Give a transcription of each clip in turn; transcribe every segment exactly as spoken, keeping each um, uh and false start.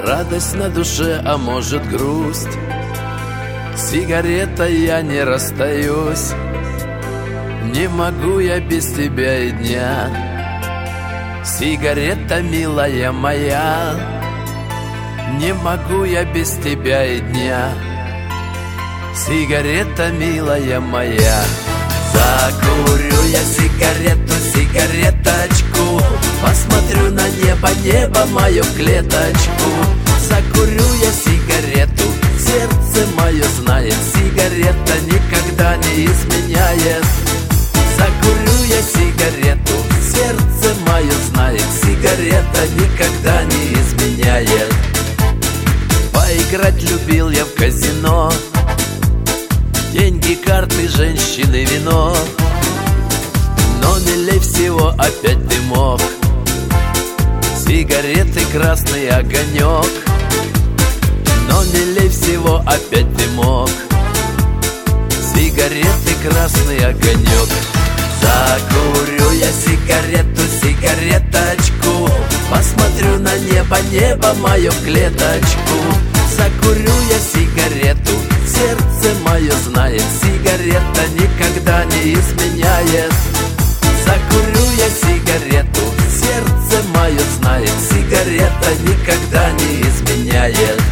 радость на душе, а может грусть. Сигарета, я не расстаюсь, не могу я без тебя и дня. Сигарета, милая моя, не могу я без тебя и дня. Сигарета, милая моя. Закурю я сигарету, сигареточку, посмотрю на небо, небо мою клеточку. Закурю я сигарету, сердце мое знает, сигарета никогда не изменяет. Закурю я сигарету, сердце мое знает, сигарета никогда не изменяет. Поиграть любил я в казино, деньги, карты, женщины, вино. Но милей всего опять дымок, сигареты, красный огонек. Но милей всего опять дымок, сигареты, красный огонек. Закурю я сигарету, сигареточку, посмотрю на небо, небо мою клеточку. Закурю я сигарету, сердце мое знает, сигарета никогда не изменяет. Закурю я сигарету, сердце мое знает, сигарета никогда не изменяет.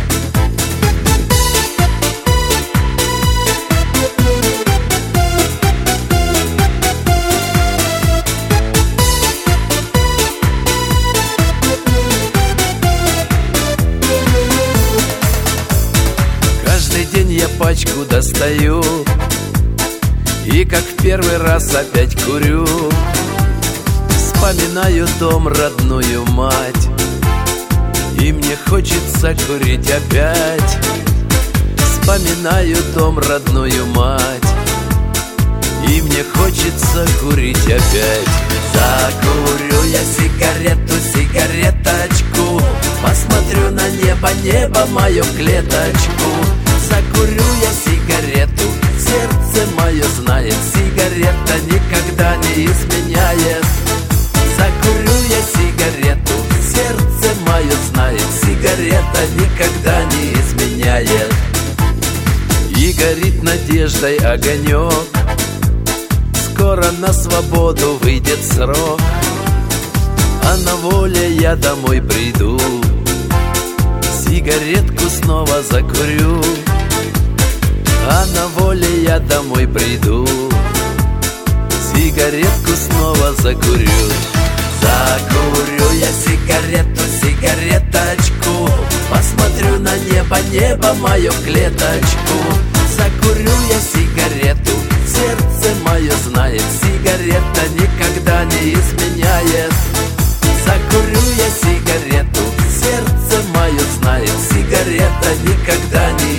Каждый день я пачку достаю, и как в первый раз опять курю. Вспоминаю дом, родную мать, и мне хочется курить опять. Вспоминаю дом, родную мать, и мне хочется курить опять. Закурю я сигарету, сигареточку, посмотрю на небо, небо мою клеточку. Закурю я сигарету, сердце мое знает, сигарета никогда не изменяет. Закурю я сигарету, сердце мое знает, сигарета никогда не изменяет. И горит надеждой огонек, скоро на свободу выйдет срок, а на воле я домой приду, сигаретку снова закурю. А на воле я домой приду, сигаретку снова закурю. Закурю я сигарету, сигареточку, посмотрю на небо, небо мою клеточку. Закурю я сигарету, сердце мое знает, сигарета никогда не изменяет. Закурю я сигарету, сердце мое знает, сигарета никогда не